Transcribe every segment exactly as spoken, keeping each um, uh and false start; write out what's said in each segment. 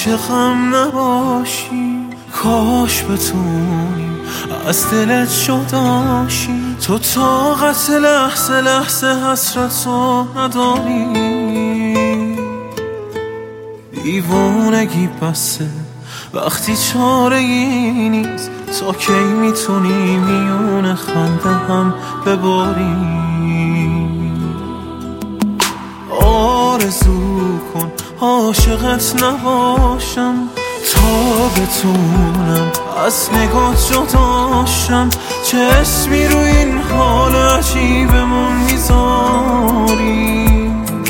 عاشقم نباشی، کاش بتونی از دلت جداشی. تو طاقت لحظه لحظه حسرتو نداری، دیوونگی بسه وقتی چاره ای نیست. تا کی میتونی میون خنده هم بباری؟ آرزو کن عاشقت نباشم، تا بتونم از نگات جداشم. چه اسمی رو این حال عجیبمون میذاری؟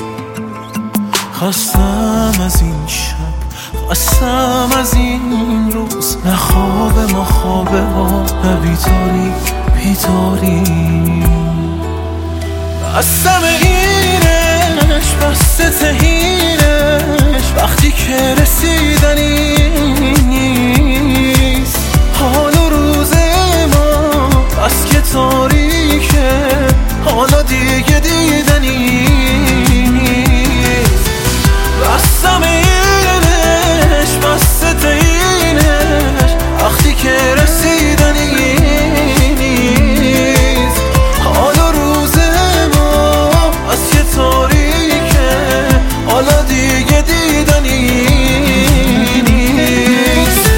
خستم از این شب، خستم از این روز، نه خواب ما خوابه ها، نه بیداری بیداری. بستم اینش بسته تهینش، وقتی که رسیدنی نیست. حال و روز ما بس که تاریکه، حالا دیگه دیدنی نیست. بستم اینش بسته تهینش، وقتی که رسیدنی نیست. حال و روز ما بس که تاریکه، حالا دیگه دیدنی نیست.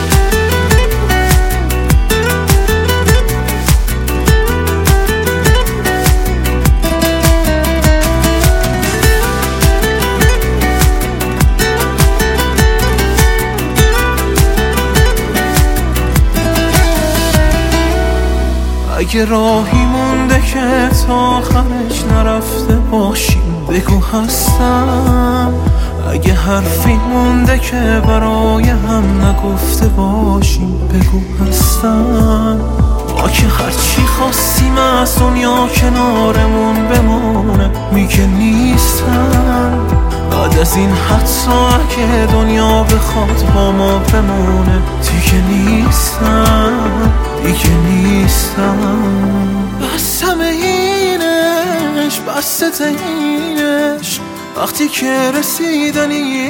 اگه راهی مونده که تا آخرش نرفته باشیم بگو هستم. اگه حرفی مونده که برای هم نگفته باشیم بگو هستم. ما که هرچی خواستیم از دنیا کنارمون بمونه میگه نیستم. بعد از این حتی اگه دنیا بخواد با ما بمونه دیگه نیستم، دیگه نیستم. بستم اینش بسته تهینش، وقتی که رسیدنی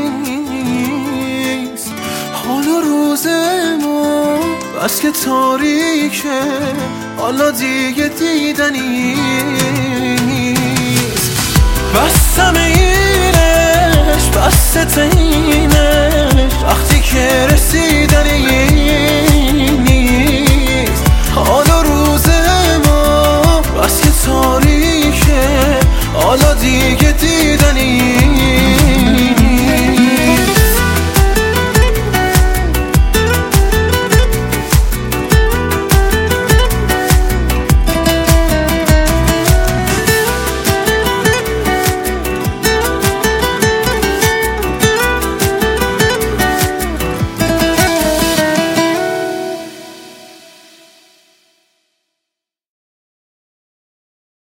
نیست. حال و روز ما بس که تاریکه، حالا دیگه دیدنی نیست. بستم اینش بسته تهینش، وقتی که رسیدنی